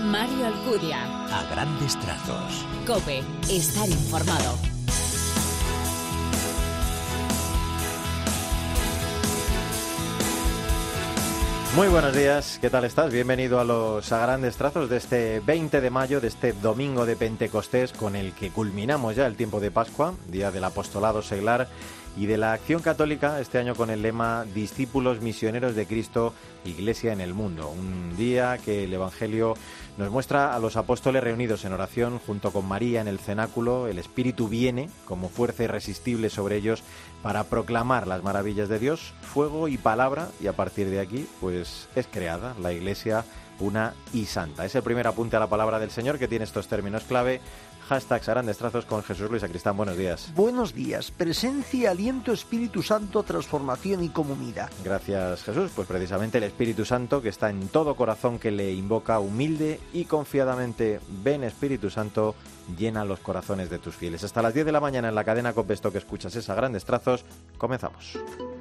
Mario Alcudia. A grandes trazos. COPE. Estar informado. Muy buenos días, ¿qué tal estás? Bienvenido a grandes trazos de este 20 de mayo, de este domingo de Pentecostés, con el que culminamos ya el tiempo de Pascua, día del apostolado seglar y de la acción católica, este año con el lema Discípulos misioneros de Cristo, Iglesia en el mundo. Un día que el Evangelio nos muestra a los apóstoles reunidos en oración junto con María en el cenáculo. El Espíritu viene como fuerza irresistible sobre ellos para proclamar las maravillas de Dios, fuego y palabra, y a partir de aquí pues es creada la Iglesia una y santa. Es el primer apunte a la palabra del Señor que tiene estos términos clave. Hashtags a grandes trazos con Jesús Luis Sacristán. Buenos días. Buenos días. Presencia, aliento, Espíritu Santo, transformación y comunidad. Gracias, Jesús. Pues precisamente el Espíritu Santo, que está en todo corazón que le invoca humilde y confiadamente. Ven, Espíritu Santo, llena los corazones de tus fieles. Hasta las 10 de la mañana en la cadena COPE, esto que escuchas es a grandes trazos. Comenzamos.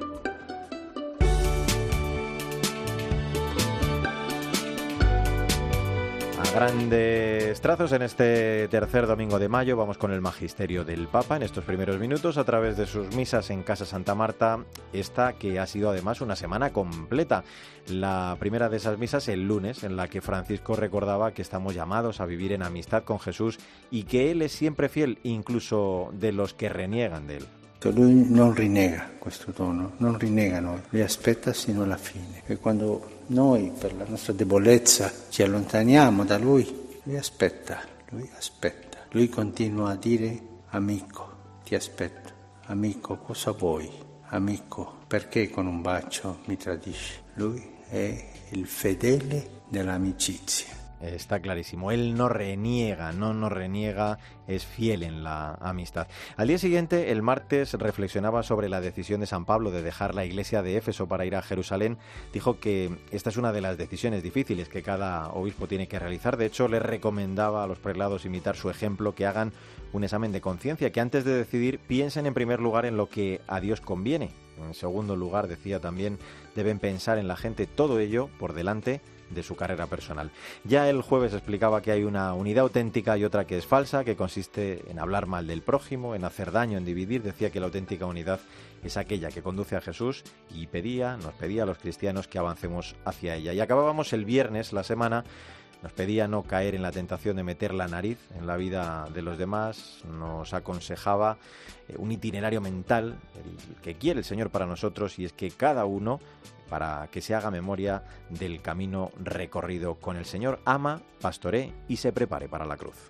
Grandes trazos en este tercer domingo de mayo. Vamos con el magisterio del Papa en estos primeros minutos a través de sus misas en Casa Santa Marta, esta que ha sido además una semana completa. La primera de esas misas el lunes, en la que Francisco recordaba que estamos llamados a vivir en amistad con Jesús y que Él es siempre fiel, incluso de los que reniegan de Él. Lui non rinnega questo dono, non rinnega noi, lui aspetta sino alla fine. E quando noi per la nostra debolezza ci allontaniamo da lui aspetta, lui continua a dire amico, ti aspetto, amico cosa vuoi, amico perché con un bacio mi tradisci. Lui è il fedele dell'amicizia. Está clarísimo, Él no reniega, no nos reniega, es fiel en la amistad. Al día siguiente, el martes, reflexionaba sobre la decisión de San Pablo de dejar la iglesia de Éfeso para ir a Jerusalén. Dijo que esta es una de las decisiones difíciles que cada obispo tiene que realizar. De hecho, les recomendaba a los prelados imitar su ejemplo, que hagan un examen de conciencia, que antes de decidir piensen en primer lugar en lo que a Dios conviene. En segundo lugar, decía también, deben pensar en la gente, todo ello por delante de su carrera personal. Ya el jueves explicaba que hay una unidad auténtica y otra que es falsa, que consiste en hablar mal del prójimo, en hacer daño, en dividir. Decía que la auténtica unidad es aquella que conduce a Jesús y nos pedía a los cristianos que avancemos hacia ella. Y acabábamos el viernes la semana. Nos pedía no caer en la tentación de meter la nariz en la vida de los demás. Nos aconsejaba un itinerario mental, el que quiere el Señor para nosotros, y es que cada uno, para que se haga memoria del camino recorrido con el Señor, ama, pastoree y se prepare para la cruz.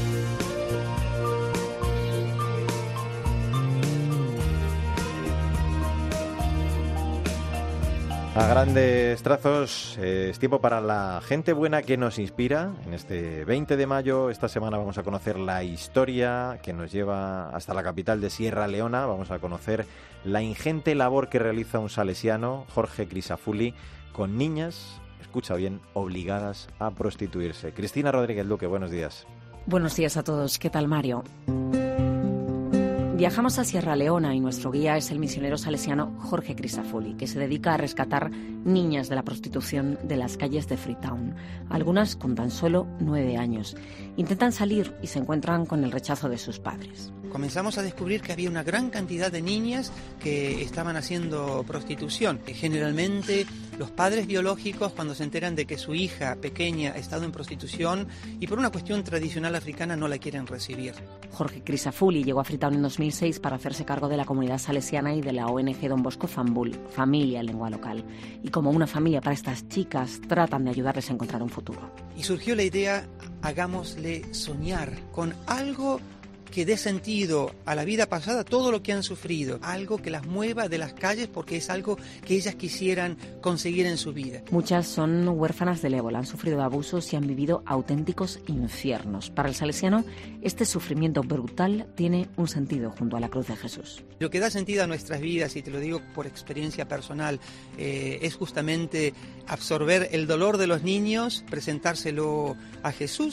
A grandes trazos, es tiempo para la gente buena que nos inspira. En este 20 de mayo, esta semana vamos a conocer la historia que nos lleva hasta la capital de Sierra Leona. Vamos a conocer la ingente labor que realiza un salesiano, Jorge Crisafulli, con niñas, escucha bien, obligadas a prostituirse. Cristina Rodríguez Luque, buenos días. Buenos días a todos. ¿Qué tal, Mario? Viajamos a Sierra Leona y nuestro guía es el misionero salesiano Jorge Crisafulli, que se dedica a rescatar niñas de la prostitución de las calles de Freetown, algunas con tan solo 9 años. Intentan salir y se encuentran con el rechazo de sus padres. Comenzamos a descubrir que había una gran cantidad de niñas que estaban haciendo prostitución. Generalmente los padres biológicos, cuando se enteran de que su hija pequeña ha estado en prostitución y por una cuestión tradicional africana no la quieren recibir. Jorge Crisafulli llegó a Freetown en 2006 para hacerse cargo de la comunidad salesiana y de la ONG Don Bosco Fambul, familia en lengua local. Y como una familia para estas chicas, tratan de ayudarles a encontrar un futuro. Y surgió la idea, hagámosle soñar con algo que dé sentido a la vida pasada, todo lo que han sufrido, algo que las mueva de las calles porque es algo que ellas quisieran conseguir en su vida. Muchas son huérfanas del ébola, han sufrido abusos y han vivido auténticos infiernos. Para el salesiano, este sufrimiento brutal tiene un sentido junto a la cruz de Jesús. Lo que da sentido a nuestras vidas, y te lo digo por experiencia personal, es justamente absorber el dolor de los niños, presentárselo a Jesús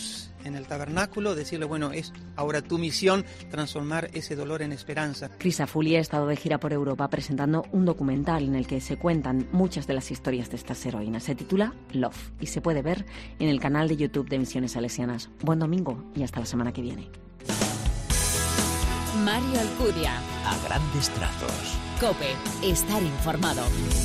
en el tabernáculo, decirle, bueno, es ahora tu misión transformar ese dolor en esperanza. Crisafulli ha estado de gira por Europa presentando un documental en el que se cuentan muchas de las historias de estas heroínas. Se titula Love y se puede ver en el canal de YouTube de Misiones Salesianas. Buen domingo y hasta la semana que viene. Mario Alcudia. A grandes trazos. COPE. Estar informado.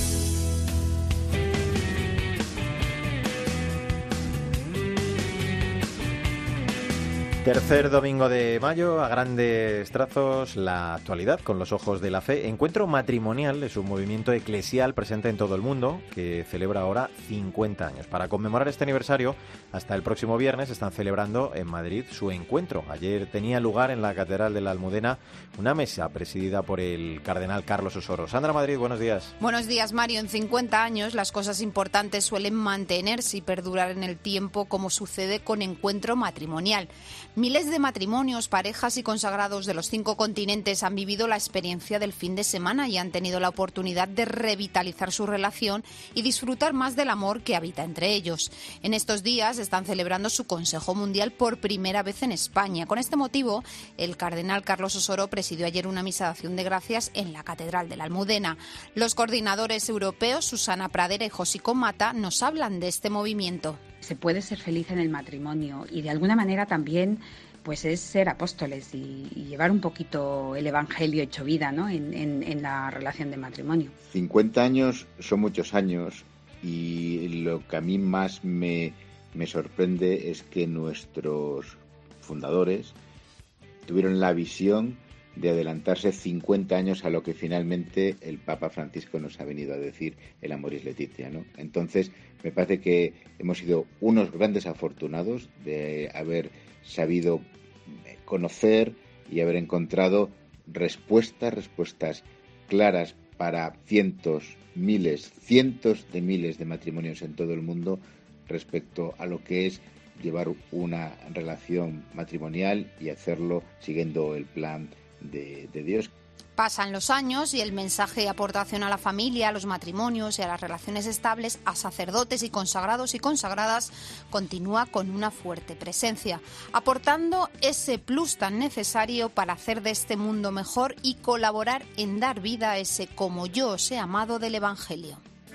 Tercer domingo de mayo, a grandes trazos, la actualidad con los ojos de la fe. Encuentro Matrimonial es un movimiento eclesial presente en todo el mundo que celebra ahora 50 años. Para conmemorar este aniversario, hasta el próximo viernes están celebrando en Madrid su encuentro. Ayer tenía lugar en la Catedral de la Almudena una mesa presidida por el cardenal Carlos Osoro. Sandra Madrid, buenos días. Buenos días, Mario. En 50 años las cosas importantes suelen mantenerse y perdurar en el tiempo, como sucede con Encuentro Matrimonial. Miles de matrimonios, parejas y consagrados de los 5 continentes han vivido la experiencia del fin de semana y han tenido la oportunidad de revitalizar su relación y disfrutar más del amor que habita entre ellos. En estos días están celebrando su Consejo Mundial por primera vez en España. Con este motivo, el cardenal Carlos Osoro presidió ayer una misa de acción de gracias en la Catedral de la Almudena. Los coordinadores europeos, Susana Pradera y Josico Mata, nos hablan de este movimiento. Se puede ser feliz en el matrimonio y de alguna manera también pues es ser apóstoles y llevar un poquito el evangelio hecho vida, ¿no? en la relación de matrimonio. 50 años son muchos años y lo que a mí más me sorprende es que nuestros fundadores tuvieron la visión de adelantarse 50 años a lo que finalmente el Papa Francisco nos ha venido a decir, el Amoris Laetitia, ¿no? Entonces, me parece que hemos sido unos grandes afortunados de haber sabido conocer y haber encontrado respuestas claras para cientos de miles de matrimonios en todo el mundo respecto a lo que es llevar una relación matrimonial y hacerlo siguiendo el plan de Dios. Pasan los años y el mensaje de aportación a la familia, a los matrimonios y a las relaciones estables, a sacerdotes y consagrados y consagradas, continúa con una fuerte presencia, aportando ese plus tan necesario para hacer de este mundo mejor y colaborar en dar vida a ese como yo os he amado del Evangelio.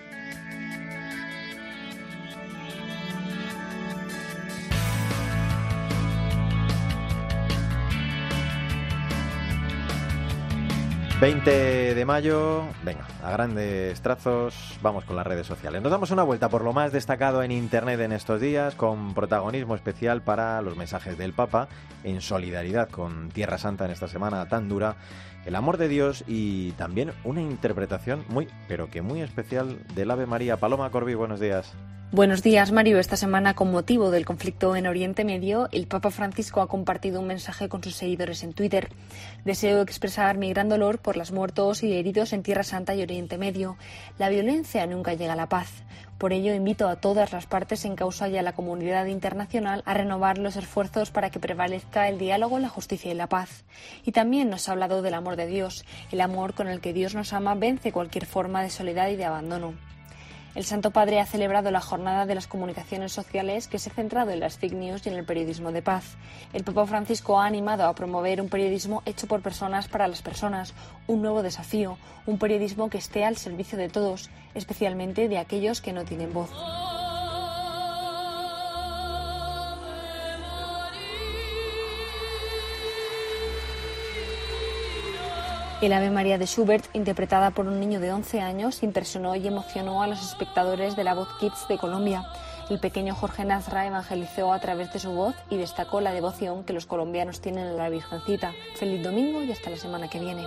...20 de mayo, venga, a grandes trazos, vamos con las redes sociales. Nos damos una vuelta por lo más destacado en Internet en estos días, con protagonismo especial para los mensajes del Papa, en solidaridad con Tierra Santa en esta semana tan dura, el amor de Dios y también una interpretación muy, pero que muy especial del Ave María. Paloma Corbí, buenos días. Buenos días, Mario. Esta semana, con motivo del conflicto en Oriente Medio, el Papa Francisco ha compartido un mensaje con sus seguidores en Twitter. Deseo expresar mi gran dolor por los muertos y heridos en Tierra Santa y Oriente Medio. La violencia nunca llega a la paz. Por ello, invito a todas las partes en causa y a la comunidad internacional a renovar los esfuerzos para que prevalezca el diálogo, la justicia y la paz. Y también nos ha hablado del amor de Dios. El amor con el que Dios nos ama vence cualquier forma de soledad y de abandono. El Santo Padre ha celebrado la Jornada de las Comunicaciones Sociales, que se ha centrado en las fake news y en el periodismo de paz. El Papa Francisco ha animado a promover un periodismo hecho por personas para las personas, un nuevo desafío, un periodismo que esté al servicio de todos, especialmente de aquellos que no tienen voz. El Ave María de Schubert, interpretada por un niño de 11 años, impresionó y emocionó a los espectadores de La Voz Kids de Colombia. El pequeño Jorge Nasra evangelizó a través de su voz y destacó la devoción que los colombianos tienen a la Virgencita. Feliz domingo y hasta la semana que viene.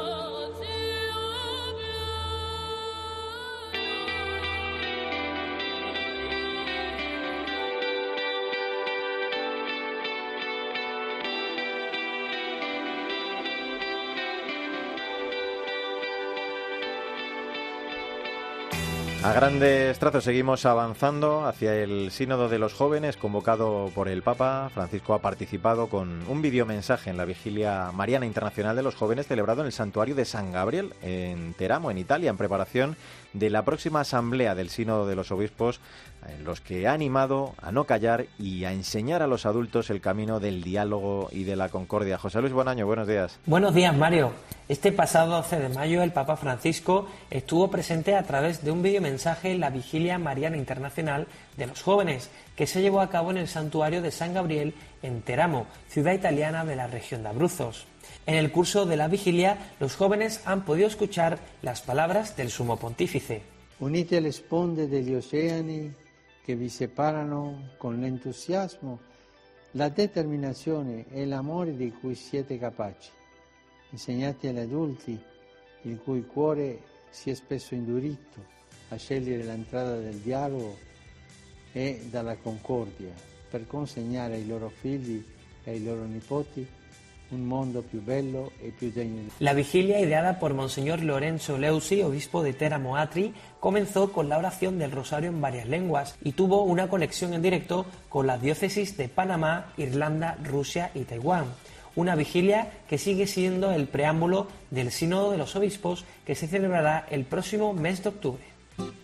A grandes trazos seguimos avanzando hacia el Sínodo de los Jóvenes convocado por el Papa. Francisco ha participado con un videomensaje en la Vigilia Mariana Internacional de los Jóvenes celebrado en el Santuario de San Gabriel en Teramo, en Italia, en preparación de la próxima asamblea del Sínodo de los Obispos en los que ha animado a no callar y a enseñar a los adultos el camino del diálogo y de la concordia. José Luis Bonaño, buenos días. Buenos días, Mario. Este pasado 12 de mayo el Papa Francisco estuvo presente a través de un videomensaje en la Vigilia Mariana Internacional de los Jóvenes, que se llevó a cabo en el santuario de San Gabriel en Teramo, ciudad italiana de la región de Abruzos. En el curso de la vigilia, los jóvenes han podido escuchar las palabras del Sumo Pontífice. Unite le sponde degli oceani che vi separano con l'entusiasmo, la determinazione e l'amore di cui siete capaci. Insegnate agli adulti, il cui cuore si è spesso indurito, a scegliere l'entrata del dialogo e dalla concordia, per consegnare ai loro figli e ai loro nipoti un mondo più bello e più degno. La vigilia, ideada por Monseñor Lorenzo Leusi, obispo de Teramo Atri, comenzó con la oración del rosario en varias lenguas y tuvo una conexión en directo con las diócesis de Panamá, Irlanda, Rusia y Taiwán. Una vigilia que sigue siendo el preámbulo del Sínodo de los Obispos, que se celebrará el próximo mes de octubre.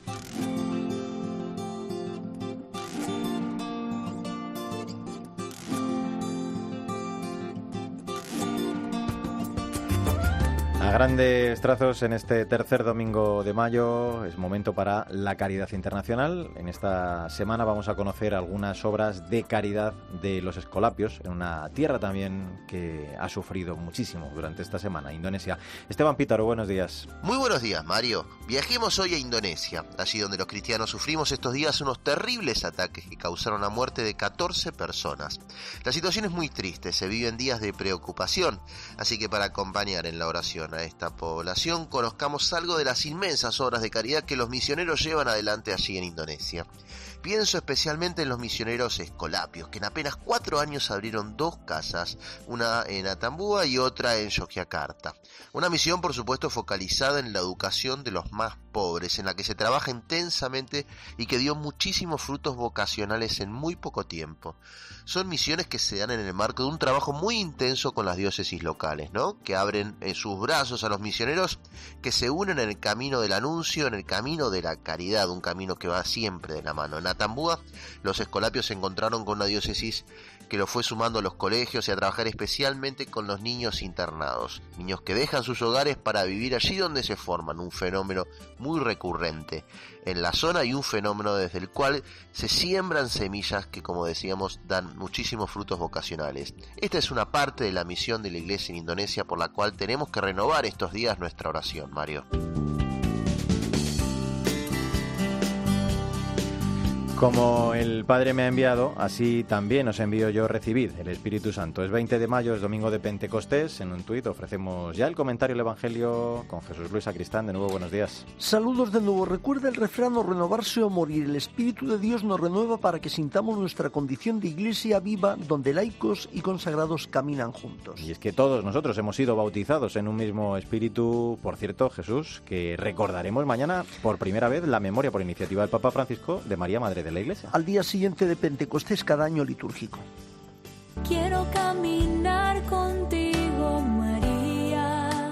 A grandes trazos, en este tercer domingo de mayo es momento para la caridad internacional. En esta semana vamos a conocer algunas obras de caridad de los escolapios, en una tierra también que ha sufrido muchísimo durante esta semana, Indonesia. Esteban Pítaro, buenos días. Muy buenos días, Mario. Viajemos hoy a Indonesia, allí donde los cristianos sufrimos estos días unos terribles ataques que causaron la muerte de 14 personas. La situación es muy triste, se viven días de preocupación, así que para acompañar en la oración a esta población, conozcamos algo de las inmensas obras de caridad que los misioneros llevan adelante allí en Indonesia. Pienso especialmente en los misioneros escolapios, que en apenas 4 años abrieron 2 casas, una en Atambua y otra en Yogyakarta. Una misión, por supuesto, focalizada en la educación de los más pobres, en la que se trabaja intensamente y que dio muchísimos frutos vocacionales en muy poco tiempo. Son misiones que se dan en el marco de un trabajo muy intenso con las diócesis locales, ¿no? Que abren sus brazos a los misioneros que se unen en el camino del anuncio, en el camino de la caridad, un camino que va siempre de la mano. En Atambua, los escolapios se encontraron con una diócesis que lo fue sumando a los colegios y a trabajar especialmente con los niños internados, niños que dejan sus hogares para vivir allí donde se forman, un fenómeno muy recurrente en la zona y un fenómeno desde el cual se siembran semillas que, como decíamos, dan muchísimos frutos vocacionales. Esta es una parte de la misión de la Iglesia en Indonesia por la cual tenemos que renovar estos días nuestra oración, Mario. Como el Padre me ha enviado, así también os envío yo, recibid el Espíritu Santo. Es 20 de mayo, es domingo de Pentecostés. En un tuit ofrecemos ya el comentario del Evangelio con Jesús Luis Sacristán. De nuevo, buenos días. Saludos de nuevo. Recuerda el refrán: o renovarse o morir. El Espíritu de Dios nos renueva para que sintamos nuestra condición de iglesia viva, donde laicos y consagrados caminan juntos. Y es que todos nosotros hemos sido bautizados en un mismo espíritu. Por cierto, Jesús, que recordaremos mañana por primera vez la memoria por iniciativa del Papa Francisco de María, Madre de la Iglesia. Al día siguiente de Pentecostés, cada año litúrgico. Quiero caminar contigo, María.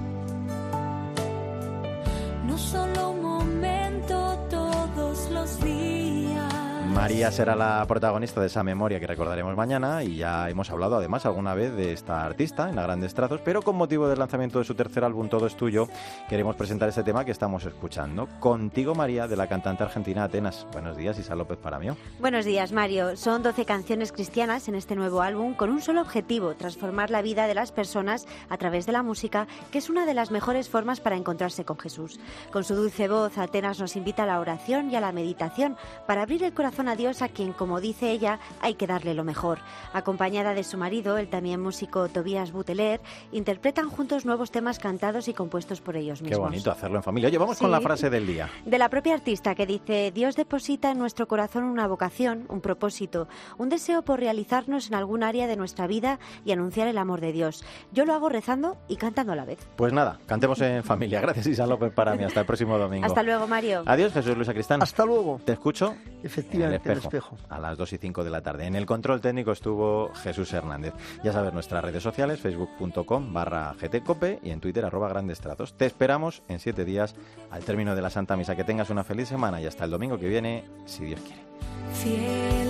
No solo un momento, todos los días. María será la protagonista de esa memoria que recordaremos mañana, y ya hemos hablado además alguna vez de esta artista en A Grandes Trazos, pero con motivo del lanzamiento de su tercer álbum Todo es Tuyo, queremos presentar este tema que estamos escuchando, Contigo María, de la cantante argentina Atenas. Buenos días, Isa López Paramio. Buenos días, Mario. Son 12 canciones cristianas en este nuevo álbum con un solo objetivo: transformar la vida de las personas a través de la música, que es una de las mejores formas para encontrarse con Jesús. Con su dulce voz, Atenas nos invita a la oración y a la meditación para abrir el corazón a Dios, a quien, como dice ella, hay que darle lo mejor. Acompañada de su marido, el también músico Tobias Buteler, interpretan juntos nuevos temas cantados y compuestos por ellos mismos. Qué bonito hacerlo en familia. Oye, vamos con la frase del día. De la propia artista, que dice: Dios deposita en nuestro corazón una vocación, un propósito, un deseo por realizarnos en algún área de nuestra vida y anunciar el amor de Dios. Yo lo hago rezando y cantando a la vez. Pues nada, cantemos en familia. Gracias, Isa López Paramio. Hasta el próximo domingo. Hasta luego, Mario. Adiós, Jesús Luis Sacristán. Hasta luego. Te escucho. Efectivamente. Espejo, a las 2 y 5 de la tarde. En el control técnico estuvo Jesús Hernández. Ya sabes, nuestras redes sociales, facebook.com/gtcope y en Twitter @grandestrazos. Te esperamos en 7 días al término de la Santa Misa. Que tengas una feliz semana y hasta el domingo que viene, si Dios quiere.